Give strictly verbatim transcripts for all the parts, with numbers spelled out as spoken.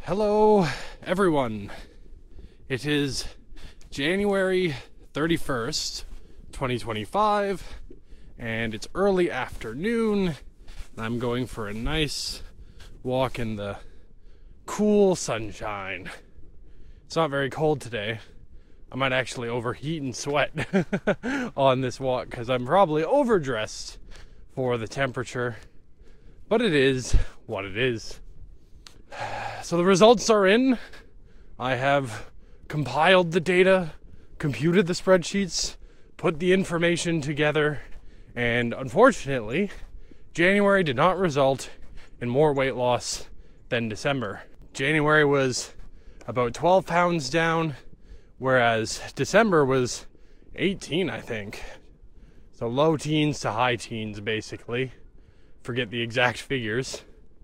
Hello, everyone. It is January thirty-first, twenty twenty-five, and it's early afternoon, and I'm going for a nice walk in the cool sunshine. It's not very cold today. I might actually overheat and sweat on this walk because I'm probably overdressed for the temperature, but it is what it is. So the results are in. I have compiled the data, computed the spreadsheets, put the information together, and unfortunately, January did not result in more weight loss than December. January was about twelve pounds down, whereas December was eighteen, I think. So low teens to high teens, basically. Forget the exact figures.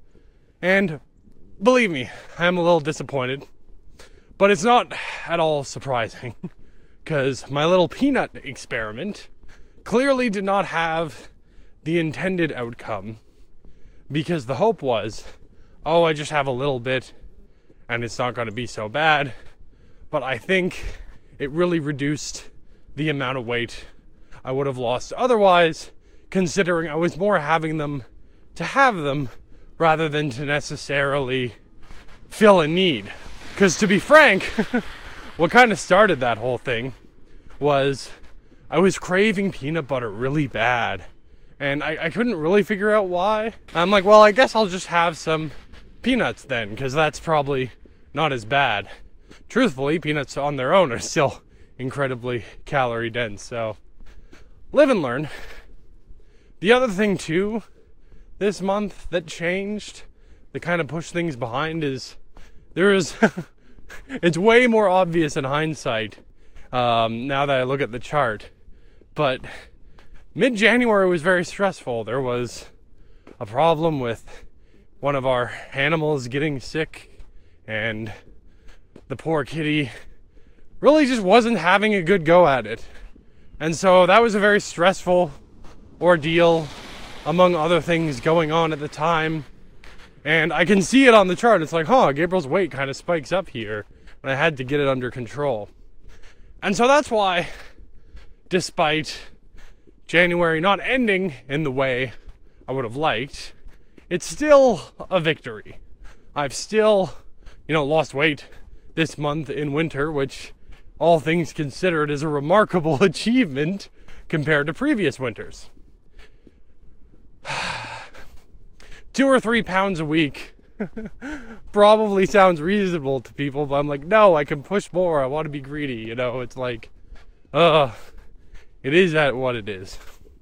And believe me, I'm a little disappointed, but it's not at all surprising because my little peanut experiment clearly did not have the intended outcome, because the hope was, oh, I just have a little bit and it's not going to be so bad. But I think it really reduced the amount of weight I would have lost otherwise, considering I was more having them to have them rather than to necessarily fill a need. Because to be frank, what kind of started that whole thing was I was craving peanut butter really bad. And I, I couldn't really figure out why. I'm like, well, I guess I'll just have some peanuts then, because that's probably not as bad. Truthfully, peanuts on their own are still incredibly calorie dense. So live and learn. The other thing too, this month that changed, that kind of pushed things behind, is there is, it's way more obvious in hindsight um, now that I look at the chart. But mid-January was very stressful. There was a problem with one of our animals getting sick, and the poor kitty really just wasn't having a good go at it. And so that was a very stressful ordeal, among other things going on at the time. And I can see it on the chart. It's like, huh, Gabriel's weight kind of spikes up here. And I had to get it under control. And so that's why, despite January not ending in the way I would have liked, it's still a victory. I've still, you know, lost weight this month in winter, which, all things considered, is a remarkable achievement compared to previous winters. Two or three pounds a week probably sounds reasonable to people, but I'm like, no, I can push more. I want to be greedy, you know. It's like, uh, it is at what it is.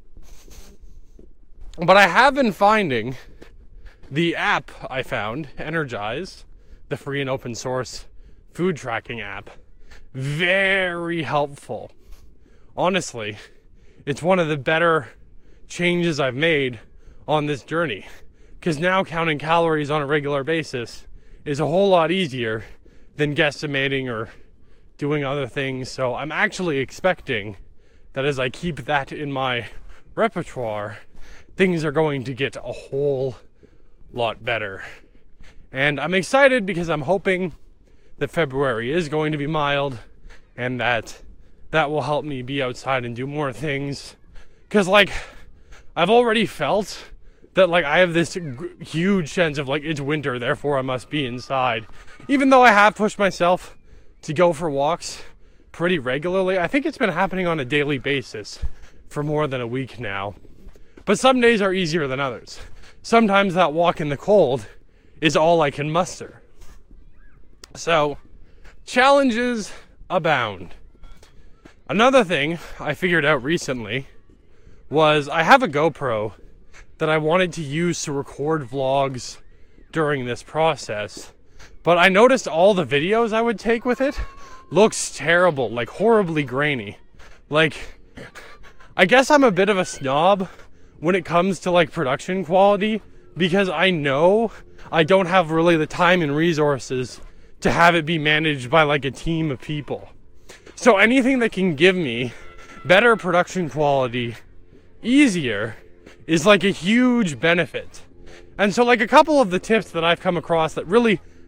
But I have been finding the app I found, Energize, the free and open source food tracking app, very helpful. Honestly, it's one of the better changes I've made on this journey, because now counting calories on a regular basis is a whole lot easier than guesstimating or doing other things. So I'm actually expecting that as I keep that in my repertoire, things are going to get a whole lot better. And I'm excited because I'm hoping that February is going to be mild, and that that will help me be outside and do more things. Because, like, I've already felt that, like, I have this g- huge sense of, like, it's winter, therefore I must be inside. Even though I have pushed myself to go for walks pretty regularly. I think it's been happening on a daily basis for more than a week now. But some days are easier than others. Sometimes that walk in the cold is all I can muster. So, challenges abound. Another thing I figured out recently was I have a GoPro that I wanted to use to record vlogs during this process, but I noticed all the videos I would take with it looks terrible, like horribly grainy. Like, I guess I'm a bit of a snob when it comes to, like, production quality, because I know I don't have really the time and resources to have it be managed by, like, a team of people. So anything that can give me better production quality easier is, like, a huge benefit. And so, like, a couple of the tips that I've come across that really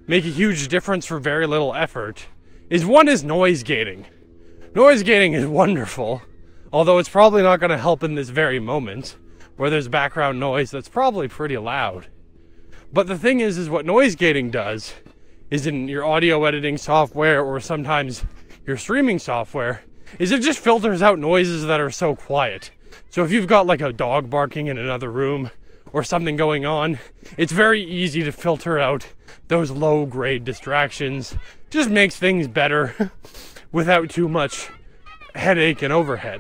make a huge difference for very little effort is one is noise gating. Noise gating is wonderful, although it's probably not going to help in this very moment where there's background noise that's probably pretty loud. But the thing is, is what noise gating does is in your audio editing software or sometimes your streaming software is it just filters out noises that are so quiet. So if you've got like a dog barking in another room or something going on, it's very easy to filter out those low grade distractions. Just makes things better without too much headache and overhead.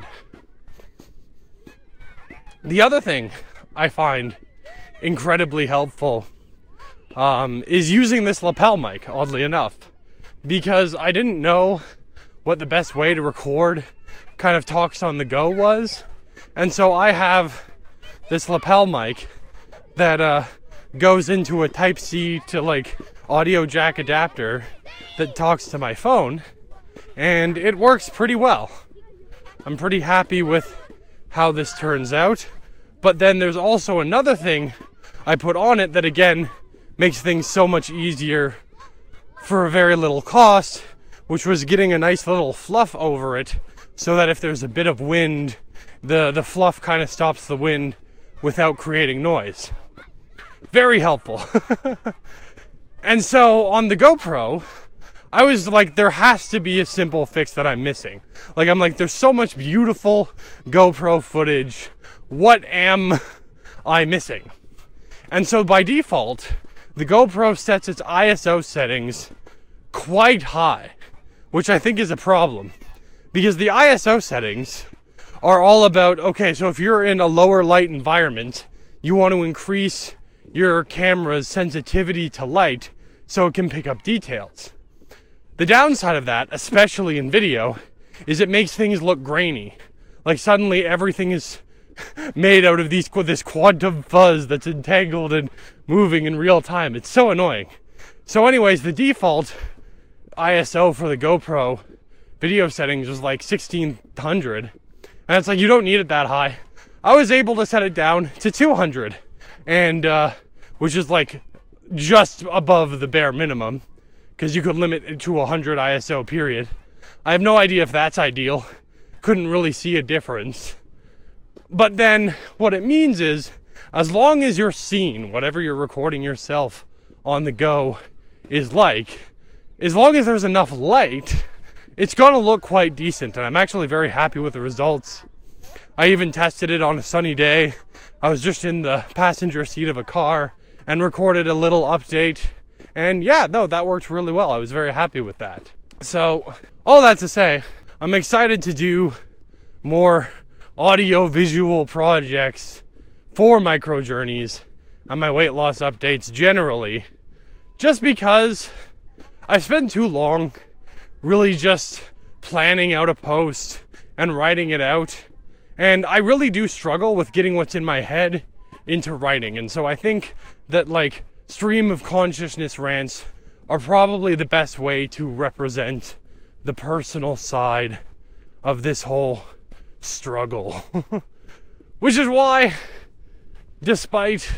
The other thing I find incredibly helpful um, is using this lapel mic, oddly enough, because I didn't know what the best way to record kind of talks on the go was. And so I have this lapel mic that uh, goes into a Type-C to like audio jack adapter that talks to my phone, and it works pretty well. I'm pretty happy with how this turns out. But then there's also another thing I put on it that again makes things so much easier for a very little cost, which was getting a nice little fluff over it so that if there's a bit of wind, the, the fluff kind of stops the wind without creating noise. Very helpful. And so on the GoPro, I was like, there has to be a simple fix that I'm missing. Like, I'm like, there's so much beautiful GoPro footage. What am I missing? And so by default, the GoPro sets its I S O settings quite high, which I think is a problem. Because the I S O settings are all about, okay, so if you're in a lower light environment, you want to increase your camera's sensitivity to light so it can pick up details. The downside of that, especially in video, is it makes things look grainy. Like suddenly everything is made out of these this quantum fuzz that's entangled and moving in real time. It's so annoying. So anyways, the default I S O for the GoPro video settings was like sixteen hundred. And it's like, you don't need it that high. I was able to set it down to two hundred, and uh, which is like just above the bare minimum, because you could limit it to one hundred I S O period. I have no idea if that's ideal. Couldn't really see a difference. But then what it means is, as long as your scene, whatever you're recording yourself on the go is like, as long as there's enough light, it's gonna look quite decent, and I'm actually very happy with the results. I even tested it on a sunny day. I was just in the passenger seat of a car and recorded a little update, and yeah, no, that worked really well. I was very happy with that. So, all that to say, I'm excited to do more audio-visual projects for Microjourneys and my weight loss updates generally, just because I spent too long really just planning out a post and writing it out, and I really do struggle with getting what's in my head into writing. And so I think that like stream of consciousness rants are probably the best way to represent the personal side of this whole struggle. Which is why, despite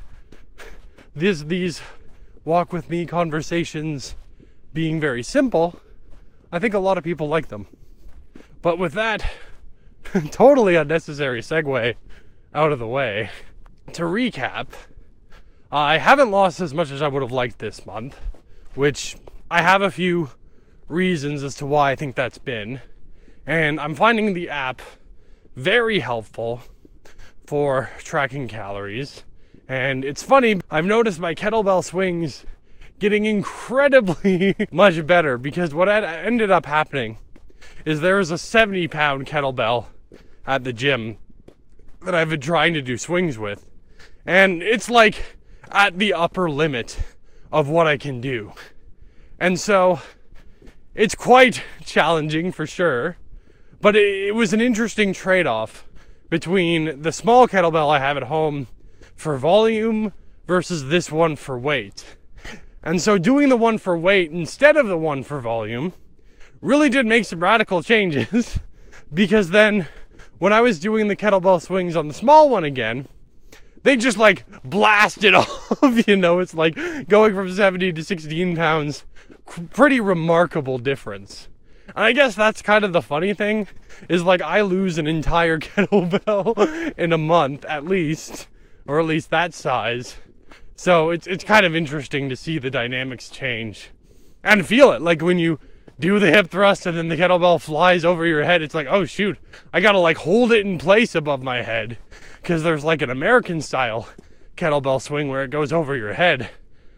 this, these walk with me conversations being very simple, I think a lot of people like them. But with that totally unnecessary segue out of the way, to recap, I haven't lost as much as I would have liked this month, which I have a few reasons as to why I think that's been. And I'm finding the app very helpful for tracking calories. And it's funny, I've noticed my kettlebell swings getting incredibly much better, because what had ended up happening is there was a seventy pound kettlebell at the gym that I've been trying to do swings with. And it's like at the upper limit of what I can do. And so it's quite challenging for sure. But it, it was an interesting trade-off between the small kettlebell I have at home for volume versus this one for weight. And so doing the one for weight instead of the one for volume really did make some radical changes, because then when I was doing the kettlebell swings on the small one again, they just like blast it off, you know. It's like going from seventy to sixteen pounds. Pretty remarkable difference. And I guess that's kind of the funny thing, is like I lose an entire kettlebell in a month at least, or at least that size. So it's it's kind of interesting to see the dynamics change and feel it. Like when you do the hip thrust and then the kettlebell flies over your head, it's like, oh shoot, I gotta like hold it in place above my head, because there's like an American style kettlebell swing where it goes over your head.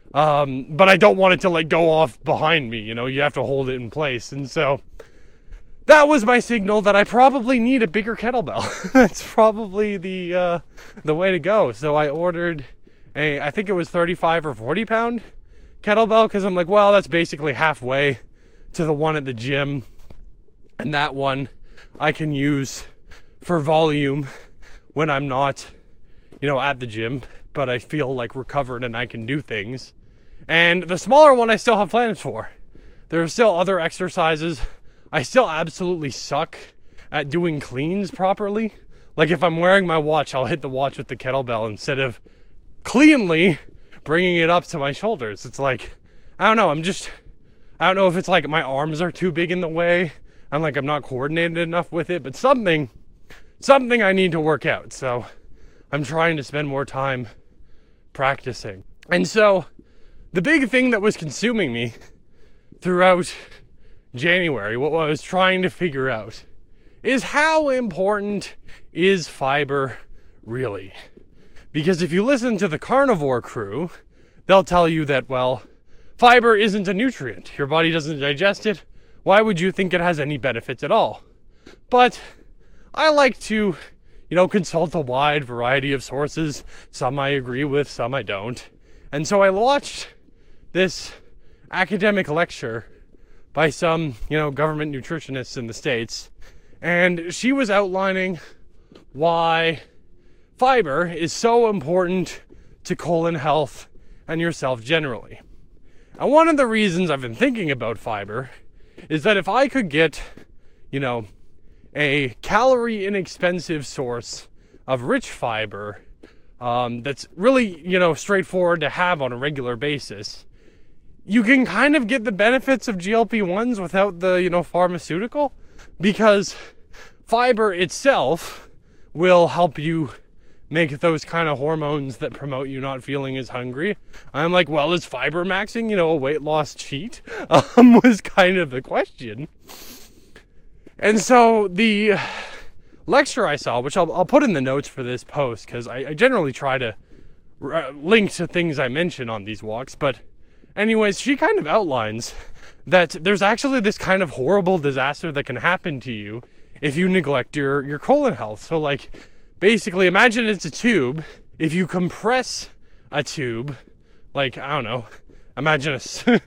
Um, but I don't want it to like go off behind me, you know, you have to hold it in place. And so that was my signal that I probably need a bigger kettlebell. That's probably the, uh, the way to go. So I ordered a, I think it was thirty-five or forty pound kettlebell, because I'm like, well, that's basically halfway to the one at the gym. And that one I can use for volume when I'm not, you know, at the gym, but I feel like recovered and I can do things. And the smaller one I still have plans for. There are still other exercises. I still absolutely suck at doing cleans properly. Like if I'm wearing my watch, I'll hit the watch with the kettlebell instead of cleanly bringing it up to my shoulders. It's like, I don't know, I'm just, I don't know if it's like my arms are too big in the way. I'm like, I'm not coordinated enough with it, but something, something I need to work out. So I'm trying to spend more time practicing. And so the big thing that was consuming me throughout January, what I was trying to figure out, is how important is fiber really? Because if you listen to the carnivore crew, they'll tell you that, well, fiber isn't a nutrient. Your body doesn't digest it. Why would you think it has any benefits at all? But I like to, you know, consult a wide variety of sources. Some I agree with, some I don't. And so I watched this academic lecture by some, you know, government nutritionists in the States, and she was outlining why fiber is so important to colon health and yourself generally. And one of the reasons I've been thinking about fiber is that if I could get, you know, a calorie inexpensive source of rich fiber um, that's really, you know, straightforward to have on a regular basis, you can kind of get the benefits of G L P ones without the, you know, pharmaceutical, because fiber itself will help you make those kind of hormones that promote you not feeling as hungry. I'm like, well, is fiber maxing, you know, a weight loss cheat? Um, was kind of the question. And so the lecture I saw, which I'll, I'll put in the notes for this post, because I, I generally try to uh, link to things I mention on these walks, but anyways, she kind of outlines that there's actually this kind of horrible disaster that can happen to you if you neglect your, your colon health. So like, basically imagine it's a tube. If you compress a tube, like, I don't know, imagine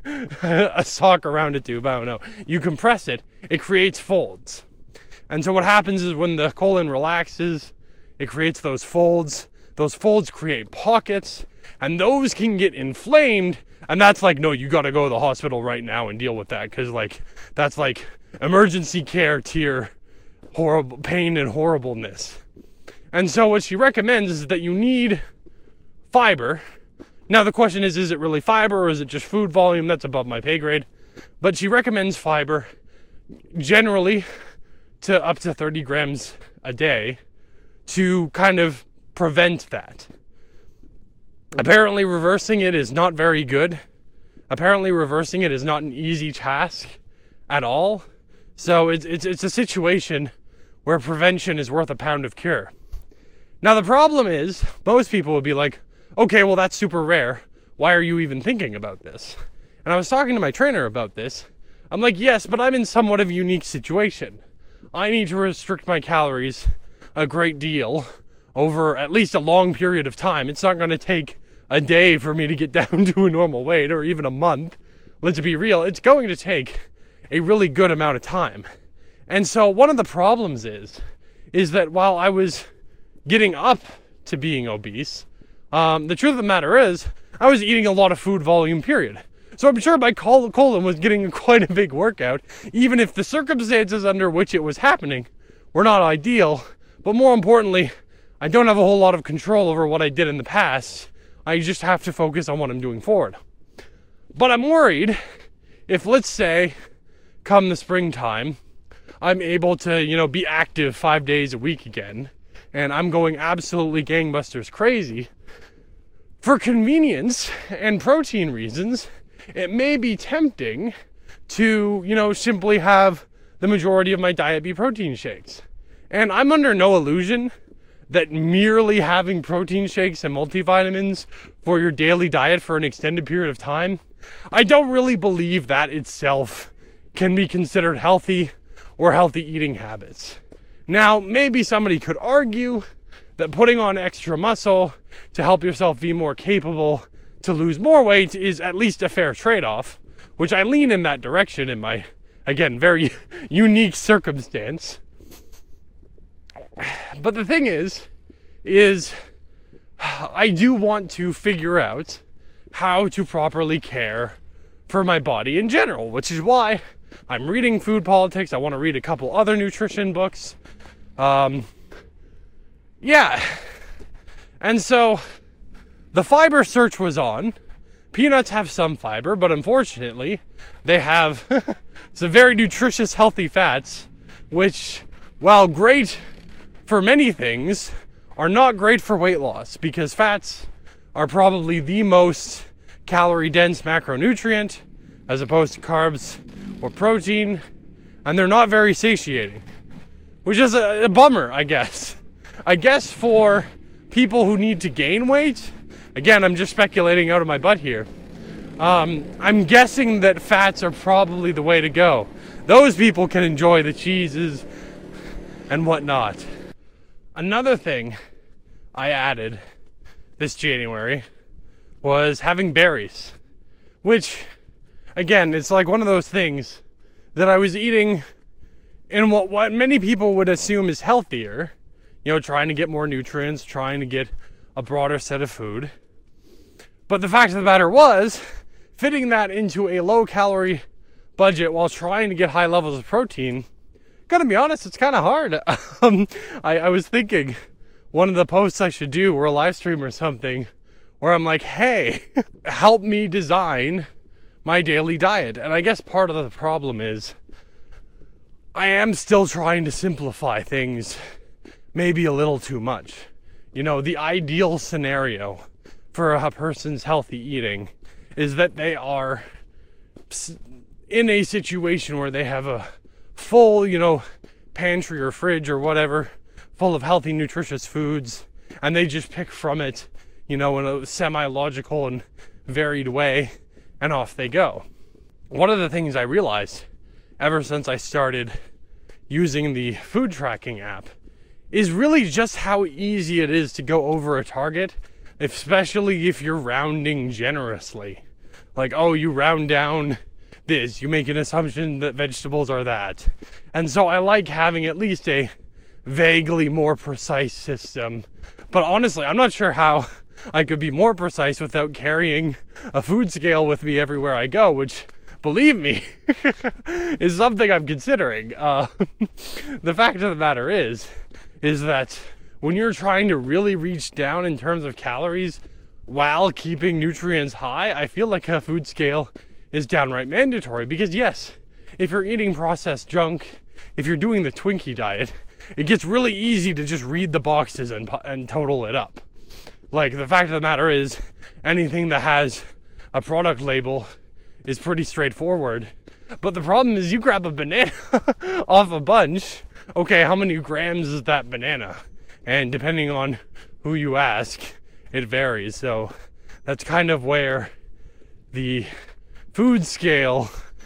a, a sock around a tube, I don't know. You compress it, it creates folds. And so what happens is when the colon relaxes, it creates those folds. Those folds create pockets, and those can get inflamed. And that's like, no, you got to go to the hospital right now and deal with that, because like that's like emergency care tier horrible pain and horribleness. And so what she recommends is that you need fiber. Now the question is, is it really fiber or is it just food volume? That's above my pay grade. But she recommends fiber generally to up to thirty grams a day to kind of prevent that. Apparently reversing it is not very good. Apparently reversing it is not an easy task at all. So it's it's it's a situation where prevention is worth a pound of cure. Now the problem is, most people would be like, okay, well that's super rare. Why are you even thinking about this? And I was talking to my trainer about this. I'm like, yes, but I'm in somewhat of a unique situation. I need to restrict my calories a great deal over at least a long period of time. It's not going to take a day for me to get down to a normal weight, or even a month. Let's be real, it's going to take a really good amount of time. And so one of the problems is, is that while I was getting up to being obese, um, the truth of the matter is, I was eating a lot of food volume, period. So I'm sure my col- colon was getting quite a big workout, even if the circumstances under which it was happening were not ideal. But more importantly, I don't have a whole lot of control over what I did in the past. I just have to focus on what I'm doing forward. But I'm worried if, let's say, come the springtime, I'm able to, you know, be active five days a week again, and I'm going absolutely gangbusters crazy. For convenience and protein reasons, it may be tempting to, you know, simply have the majority of my diet be protein shakes. And I'm under no illusion that merely having protein shakes and multivitamins for your daily diet for an extended period of time, I don't really believe that itself can be considered healthy or healthy eating habits. Now, maybe somebody could argue that putting on extra muscle to help yourself be more capable to lose more weight is at least a fair trade-off, which I lean in that direction in my, again, very unique circumstance. But the thing is, is I do want to figure out how to properly care for my body in general, which is why I'm reading Food Politics. I want to read a couple other nutrition books. Um, yeah. And so the fiber search was on. Peanuts have some fiber, but unfortunately they have some very nutritious, healthy fats, which, while great for many things, are not great for weight loss, because fats are probably the most calorie dense macronutrient as opposed to carbs or protein, and they're not very satiating, which is a, a bummer, I guess. I guess for people who need to gain weight, again, I'm just speculating out of my butt here, um, I'm guessing that fats are probably the way to go. Those people can enjoy the cheeses and whatnot. Another thing I added this January was having berries, which, again, it's like one of those things that I was eating in what, what many people would assume is healthier, you know, trying to get more nutrients, trying to get a broader set of food. But the fact of the matter was, fitting that into a low-calorie budget while trying to get high levels of protein, gotta be honest, it's kind of hard. um, I, I was thinking one of the posts I should do, or a live stream or something, where I'm like, hey, help me design my daily diet. And I guess part of the problem is I am still trying to simplify things maybe a little too much. You know, the ideal scenario for a person's healthy eating is that they are in a situation where they have a full, you know, pantry or fridge or whatever, full of healthy, nutritious foods, and they just pick from it, you know, in a semi-logical and varied way, and off they go. One of the things I realized ever since I started using the food tracking app is really just how easy it is to go over a target, especially if you're rounding generously. Like, oh, you round down this, you make an assumption that vegetables are that. And so I like having at least a vaguely more precise system. But honestly, I'm not sure how I could be more precise without carrying a food scale with me everywhere I go, which, believe me, is something I'm considering. Uh, the fact of the matter is, is that when you're trying to really reach down in terms of calories while keeping nutrients high, I feel like a food scale is downright mandatory. Because yes, if you're eating processed junk, if you're doing the Twinkie diet, it gets really easy to just read the boxes and, and total it up. Like, the fact of the matter is, anything that has a product label is pretty straightforward. But the problem is, you grab a banana off a bunch, okay, how many grams is that banana? And depending on who you ask, it varies. So that's kind of where the food scale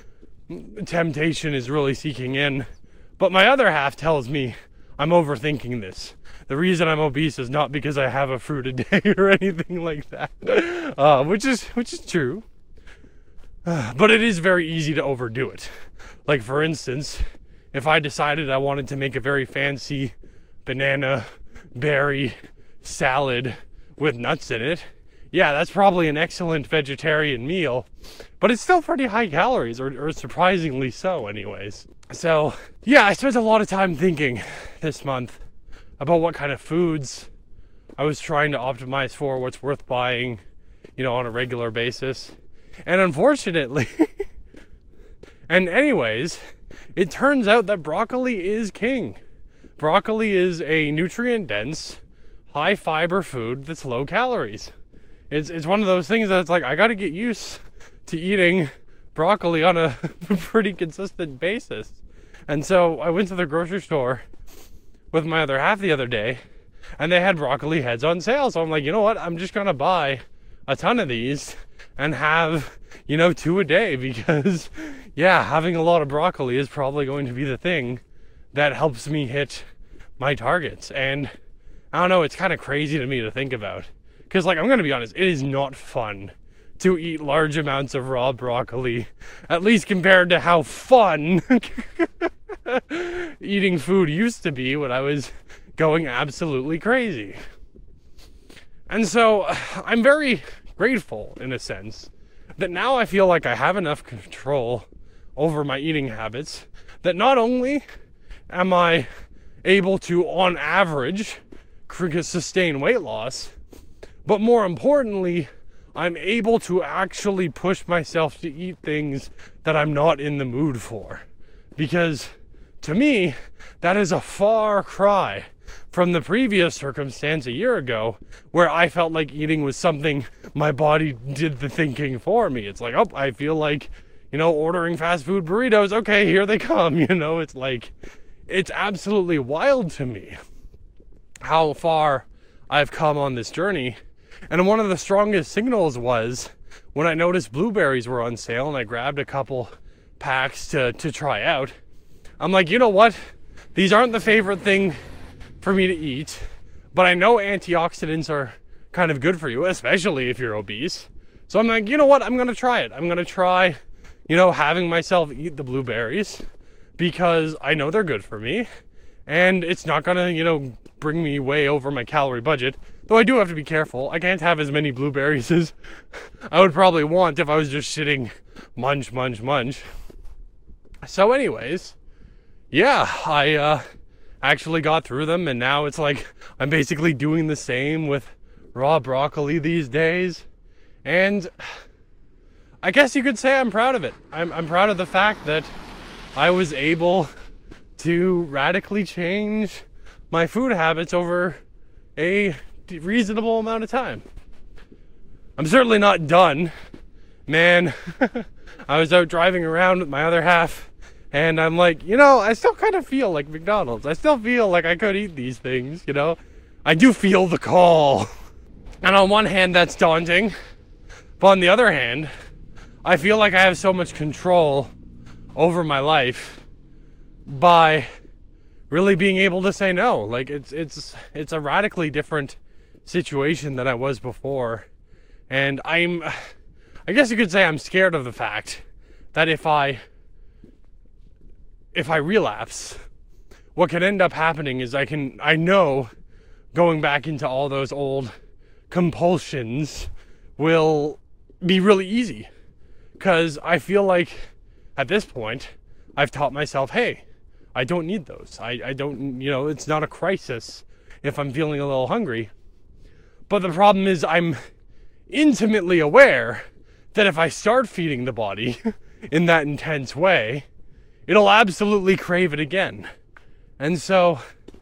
temptation is really seeking in. But my other half tells me I'm overthinking this. The reason I'm obese is not because I have a fruit a day or anything like that, uh, which is which is true. Uh, but it is very easy to overdo it. Like, for instance, if I decided I wanted to make a very fancy banana berry salad with nuts in it, yeah, that's probably an excellent vegetarian meal, but it's still pretty high calories, or, or surprisingly so anyways. So, yeah, I spent a lot of time thinking this month about what kind of foods I was trying to optimize for what's worth buying, you know, on a regular basis. And unfortunately, and anyways, it turns out that broccoli is king. Broccoli is a nutrient-dense, high-fiber food that's low calories. It's it's one of those things that's like, I got to get used to eating broccoli on a pretty consistent basis. And so I went to the grocery store with my other half the other day, and they had broccoli heads on sale. So I'm like, you know what? I'm just going to buy a ton of these and have, you know, two a day, because, yeah, having a lot of broccoli is probably going to be the thing that helps me hit my targets. And I don't know, it's kind of crazy to me to think about. Because, like, I'm going to be honest, it is not fun to eat large amounts of raw broccoli, at least compared to how fun eating food used to be when I was going absolutely crazy. And so I'm very grateful, in a sense, that now I feel like I have enough control over my eating habits that not only am I able to, on average, sustain weight loss, but more importantly, I'm able to actually push myself to eat things that I'm not in the mood for. Because to me, that is a far cry from the previous circumstance a year ago, where I felt like eating was something my body did the thinking for me. It's like, oh, I feel like, you know, ordering fast food burritos. Okay, here they come. You know, it's like, it's absolutely wild to me how far I've come on this journey. And one of the strongest signals was when I noticed blueberries were on sale and I grabbed a couple packs to, to try out. I'm like, you know what? These aren't the favorite thing for me to eat, but I know antioxidants are kind of good for you, especially if you're obese. So I'm like, you know what? I'm going to try it. I'm going to try, you know, having myself eat the blueberries because I know they're good for me and it's not going to, you know, bring me way over my calorie budget. Though I do have to be careful. I can't have as many blueberries as I would probably want if I was just sitting munch, munch, munch. So anyways, yeah, I uh, actually got through them, and now it's like I'm basically doing the same with raw broccoli these days. And I guess you could say I'm proud of it. I'm, I'm proud of the fact that I was able to radically change my food habits over a reasonable amount of time. I'm certainly not done, man. I was out driving around with my other half, and I'm like, you know, I still kind of feel like McDonald's. I still feel like I could eat these things, you know? I do feel the call. And on one hand, that's daunting. But on the other hand, I feel like I have so much control over my life by really being able to say no. Like, it's it's it's a radically different situation than I was before. And I'm, I guess you could say I'm scared of the fact that if I, if I relapse, what can end up happening is I can, I know going back into all those old compulsions will be really easy. Because I feel like at this point, I've taught myself, hey, I don't need those. I, I don't, you know, it's not a crisis if I'm feeling a little hungry. But the problem is I'm intimately aware that if I start feeding the body in that intense way, it'll absolutely crave it again. And so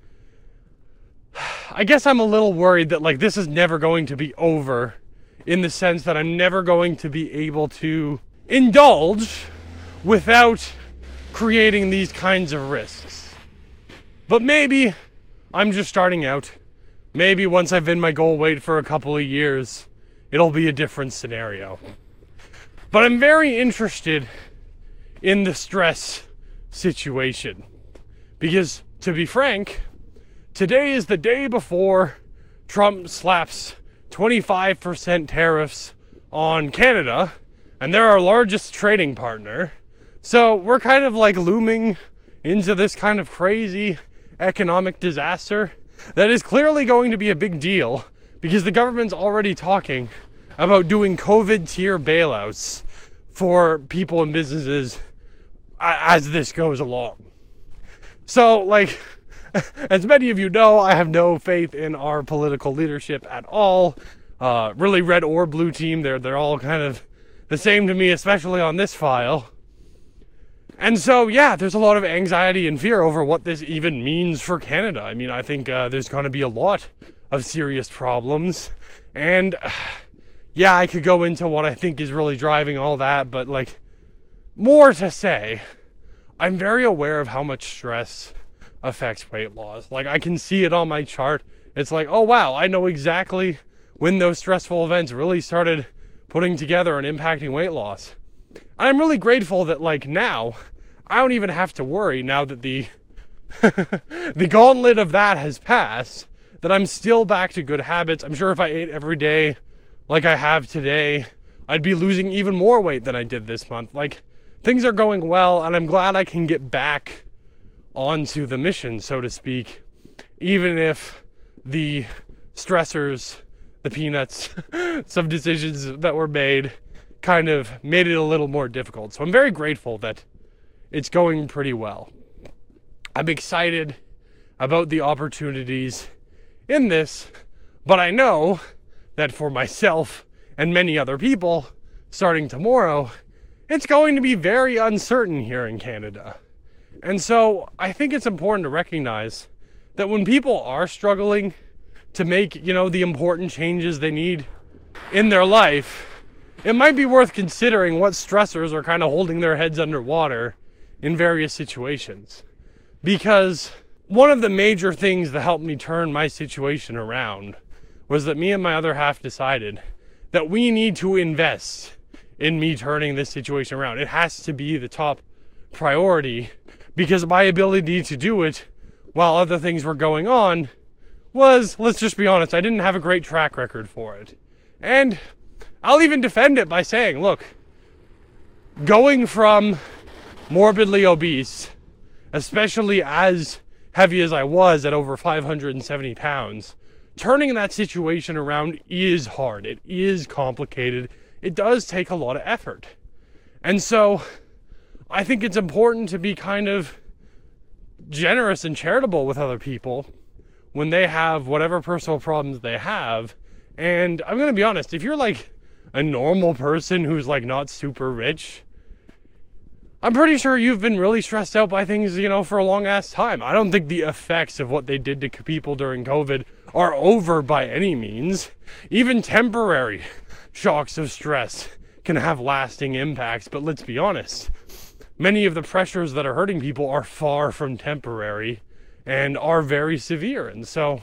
I guess I'm a little worried that, like, this is never going to be over, in the sense that I'm never going to be able to indulge without creating these kinds of risks. But maybe I'm just starting out. Maybe once I've been my goal weight for a couple of years, it'll be a different scenario. But I'm very interested in the stress situation. Because, to be frank, today is the day before Trump slaps twenty-five percent tariffs on Canada, and they're our largest trading partner. So we're kind of like looming into this kind of crazy economic disaster that is clearly going to be a big deal, because the government's already talking about doing COVID tier bailouts for people and businesses as this goes along. So, like, as many of you know, I have no faith in our political leadership at all. Uh, really, red or blue team, they're they're all kind of the same to me, especially on this file. And so, yeah, there's a lot of anxiety and fear over what this even means for Canada. I mean, I think uh, there's going to be a lot of serious problems. And, uh, yeah, I could go into what I think is really driving all that. But, like, more to say, I'm very aware of how much stress affects weight loss. Like, I can see it on my chart. It's like, oh, wow, I know exactly when those stressful events really started putting together and impacting weight loss. I'm really grateful that, like, now, I don't even have to worry now that the the gauntlet of that has passed, that I'm still back to good habits. I'm sure if I ate every day like I have today, I'd be losing even more weight than I did this month. Like, things are going well, and I'm glad I can get back onto the mission, so to speak, even if the stressors, the peanuts, some decisions that were made kind of made it a little more difficult. So I'm very grateful that it's going pretty well. I'm excited about the opportunities in this, but I know that for myself and many other people, starting tomorrow, it's going to be very uncertain here in Canada. And so I think it's important to recognize that when people are struggling to make, you know, the important changes they need in their life, it might be worth considering what stressors are kind of holding their heads underwater in various situations. Because one of the major things that helped me turn my situation around was that me and my other half decided that we need to invest in me turning this situation around. It has to be the top priority, because my ability to do it while other things were going on was, let's just be honest, I didn't have a great track record for it. And I'll even defend it by saying, look, going from morbidly obese, especially as heavy as I was at over five hundred seventy pounds, turning that situation around is hard. It is complicated. It does take a lot of effort. And so I think it's important to be kind of generous and charitable with other people when they have whatever personal problems they have. And I'm going to be honest, if you're like a normal person who's like not super rich, I'm pretty sure you've been really stressed out by things, you know, for a long ass time. I don't think the effects of what they did to people during COVID are over by any means. Even temporary shocks of stress can have lasting impacts, but let's be honest, many of the pressures that are hurting people are far from temporary and are very severe. And so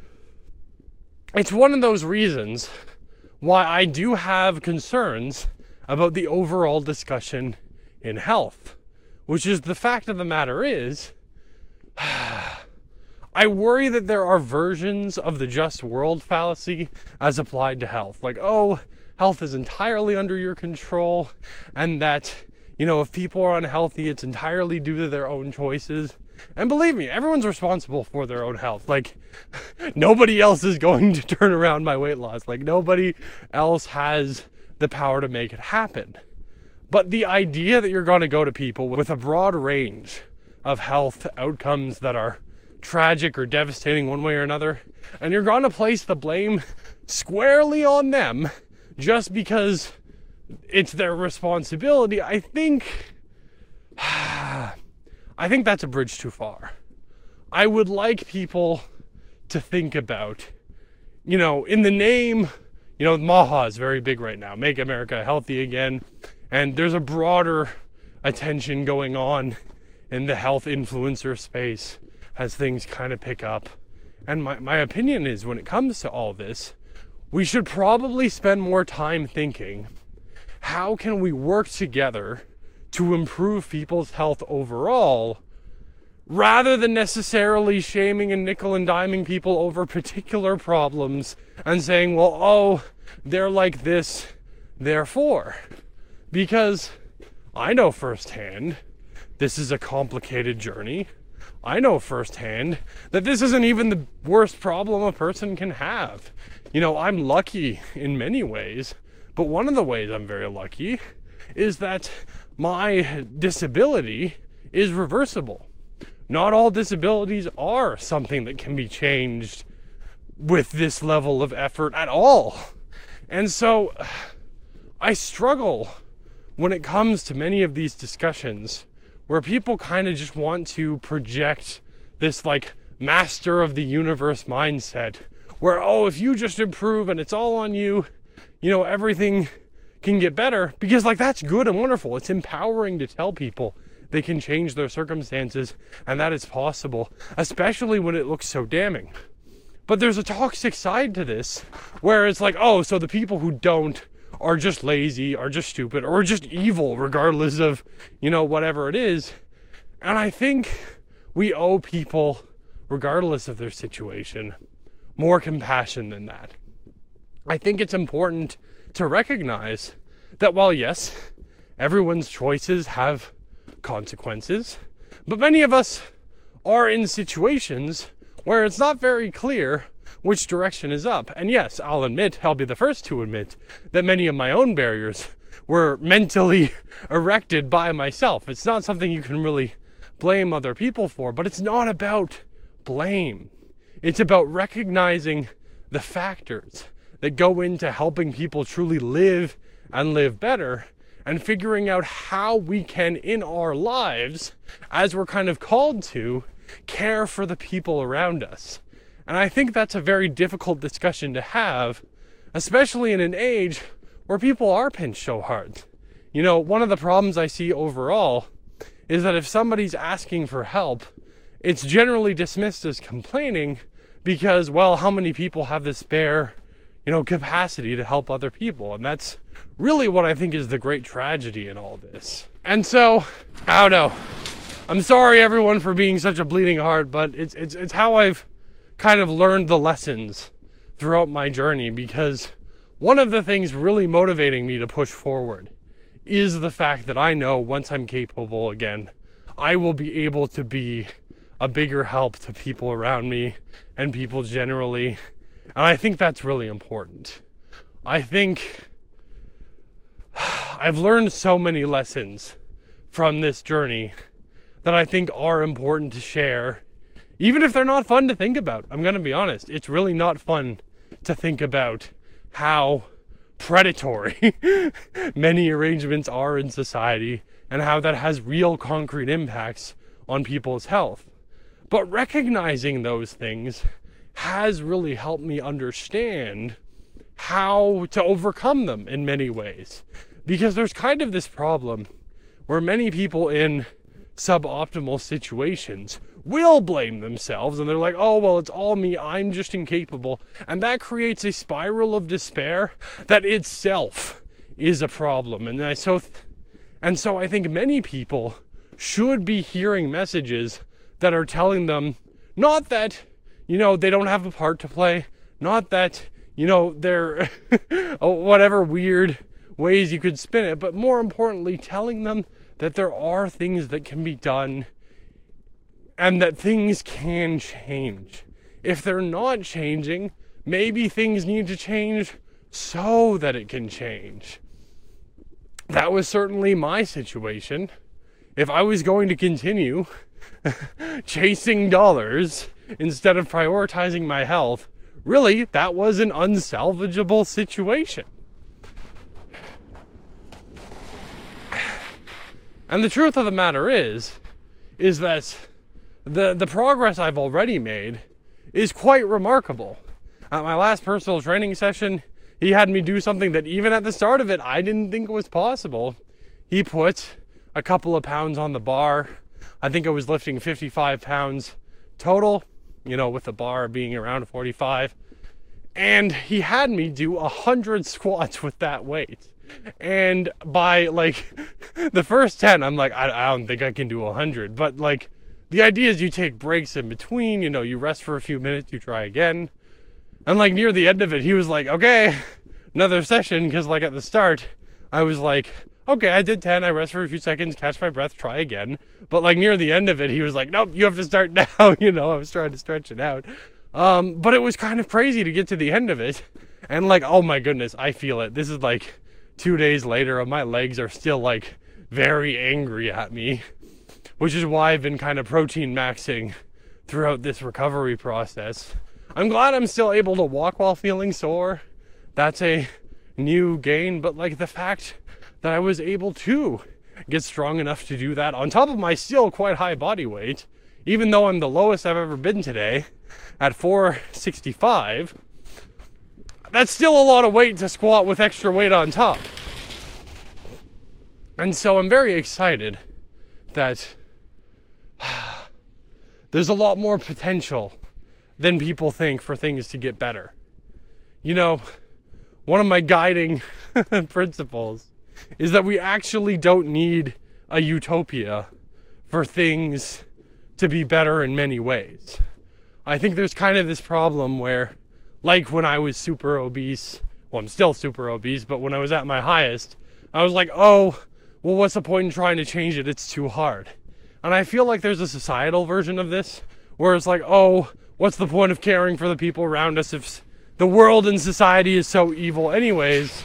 it's one of those reasons why I do have concerns about the overall discussion in health, which is the fact of the matter is, I worry that there are versions of the just world fallacy as applied to health. Like, oh, health is entirely under your control, and that, you know, if people are unhealthy, it's entirely due to their own choices. And believe me, everyone's responsible for their own health. Like, nobody else is going to turn around my weight loss. Like, nobody else has the power to make it happen. But the idea that you're going to go to people with a broad range of health outcomes that are tragic or devastating one way or another, and you're going to place the blame squarely on them just because it's their responsibility, I think... I think that's a bridge too far. I would like people to think about, you know, in the name, you know, MAHA is very big right now, Make America Healthy Again, and there's a broader attention going on in the health influencer space as things kind of pick up. And my, my opinion is, when it comes to all this, we should probably spend more time thinking, how can we work together to improve people's health overall, rather than necessarily shaming and nickel and diming people over particular problems and saying, well, oh, they're like this, therefore. Because I know firsthand this is a complicated journey. I know firsthand that this isn't even the worst problem a person can have. You know, I'm lucky in many ways, but one of the ways I'm very lucky is that my disability is reversible. not all disabilities are something that can be changed with this level of effort at all. And so I struggle when it comes to many of these discussions where people kind of just want to project this like master of the universe mindset where, oh, if you just improve and it's all on you, you know, everything can get better, because like that's good and wonderful. It's empowering to tell people they can change their circumstances and that it's possible, especially when it looks so damning. But there's a toxic side to this where it's like, oh, so the people who don't are just lazy, are just stupid, or just evil, regardless of, you know, whatever it is. And I think we owe people, regardless of their situation, more compassion than that. I think it's important to recognize that while, yes, everyone's choices have consequences, but many of us are in situations where it's not very clear which direction is up. And yes, I'll admit, I'll be the first to admit, that many of my own barriers were mentally erected by myself. It's not something you can really blame other people for, but it's not about blame. It's about recognizing the factors that go into helping people truly live and live better, and figuring out how we can, in our lives, as we're kind of called to, care for the people around us. And I think that's a very difficult discussion to have, especially in an age where people are pinched so hard. You know, one of the problems I see overall is that if somebody's asking for help, it's generally dismissed as complaining because, well, how many people have the spare, you know, capacity to help other people? And that's really what I think is the great tragedy in all this. And so, I don't know. I'm sorry everyone for being such a bleeding heart, but it's it's it's how I've kind of learned the lessons throughout my journey, because one of the things really motivating me to push forward is the fact that I know once I'm capable again, I will be able to be a bigger help to people around me and people generally. And I think that's really important. I think I've learned so many lessons from this journey that I think are important to share, even if they're not fun to think about. I'm going to be honest. It's really not fun to think about how predatory many arrangements are in society and how that has real concrete impacts on people's health. But recognizing those things has really helped me understand how to overcome them in many ways. Because there's kind of this problem where many people in suboptimal situations will blame themselves, and they're like, oh, well, it's all me, I'm just incapable. And that creates a spiral of despair that itself is a problem. And I so, and so I think many people should be hearing messages that are telling them, not that, you know, they don't have a part to play, not that, you know, they're whatever weird ways you could spin it, but more importantly, telling them that there are things that can be done and that things can change. If they're not changing, maybe things need to change so that it can change. That was certainly my situation. If I was going to continue chasing dollars instead of prioritizing my health, really, that was an unsalvageable situation. And the truth of the matter is, is that the, the progress I've already made is quite remarkable. At my last personal training session, he had me do something that even at the start of it, I didn't think was possible. He put a couple of pounds on the bar. I think I was lifting fifty-five pounds total, you know, with the bar being around forty-five. And he had me do one hundred squats with that weight. And by like the first ten, I'm like, I, I don't think I can do one hundred. But like, the idea is you take breaks in between, you know, you rest for a few minutes, you try again. And like near the end of it, he was like, okay, another session. Because like at the start, I was like, okay, I did ten, I rest for a few seconds, catch my breath, try again. But like near the end of it, he was like, nope, you have to start now. You know, I was trying to stretch it out. Um, but it was kind of crazy to get to the end of it. And like, oh my goodness, I feel it. This is like two days later and my legs are still like very angry at me. which is why I've been kind of protein maxing throughout this recovery process. I'm glad I'm still able to walk while feeling sore. That's a new gain, but like the fact that I was able to get strong enough to do that on top of my still quite high body weight, even though I'm the lowest I've ever been today at four sixty-five, that's still a lot of weight to squat with extra weight on top. And so I'm very excited that there's a lot more potential than people think for things to get better. You know, one of my guiding principles is that we actually don't need a utopia for things to be better in many ways. I think there's kind of this problem where, like when I was super obese, well, I'm still super obese, but when I was at my highest, I was like, oh, well, what's the point in trying to change it? It's too hard. And I feel like there's a societal version of this where it's like, oh, what's the point of caring for the people around us if the world and society is so evil anyways?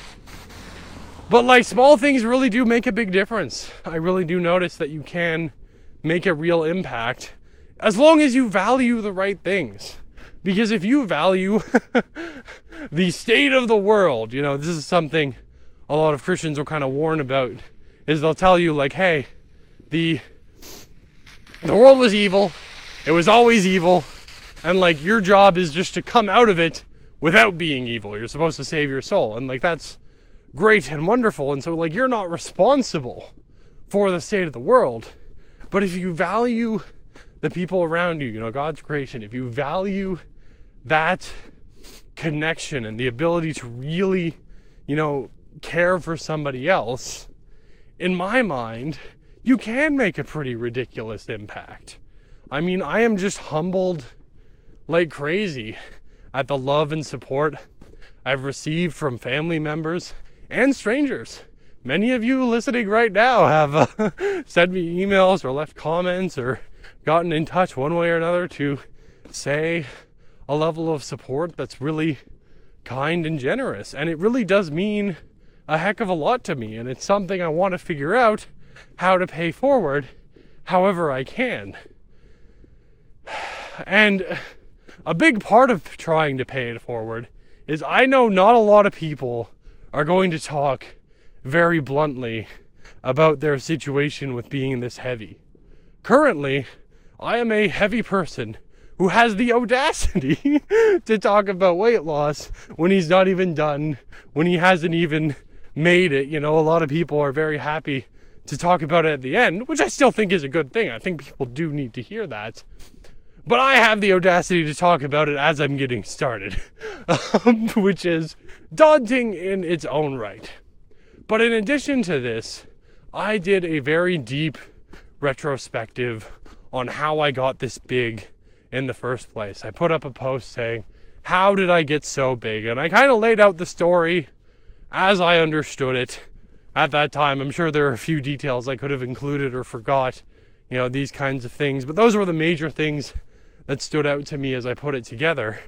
But like, small things really do make a big difference. I really do notice that you can make a real impact as long as you value the right things. Because if you value the state of the world, you know, this is something a lot of Christians will kind of warn about, is they'll tell you like, hey, the the world was evil, it was always evil, and like your job is just to come out of it without being evil. You're supposed to save your soul, and like that's great and wonderful. And so like you're not responsible for the state of the world, but if you value the people around you, you know, God's creation, if you value that connection and the ability to really, you know, care for somebody else, in my mind, you can make a pretty ridiculous impact. I mean, I am just humbled like crazy at the love and support I've received from family members and strangers. Many of you listening right now have uh, sent me emails or left comments or gotten in touch one way or another to say a level of support that's really kind and generous. And it really does mean a heck of a lot to me. And it's something I want to figure out how to pay forward however I can. And a big part of trying to pay it forward is I know not a lot of people are going to talk very bluntly about their situation with being this heavy. Currently, I am a heavy person who has the audacity to talk about weight loss when he's not even done, when he hasn't even made it. You know, a lot of people are very happy to talk about it at the end, which I still think is a good thing. I think people do need to hear that. But I have the audacity to talk about it as I'm getting started, um, which is daunting in its own right. But in addition to this, I did a very deep retrospective on how I got this big in the first place. I put up a post saying, how did I get so big? And I kind of laid out the story as I understood it at that time. I'm sure there are a few details I could have included or forgot, you know, these kinds of things. But those were the major things that stood out to me as I put it together.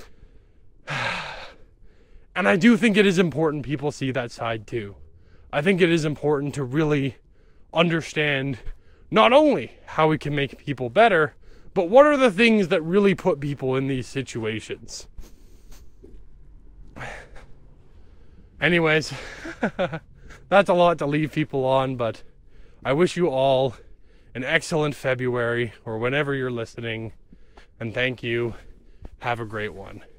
And I do think it is important people see that side too. I think it is important to really understand not only how we can make people better, but what are the things that really put people in these situations. Anyways, that's a lot to leave people on, but I wish you all an excellent February or whenever you're listening, and thank you. Have a great one.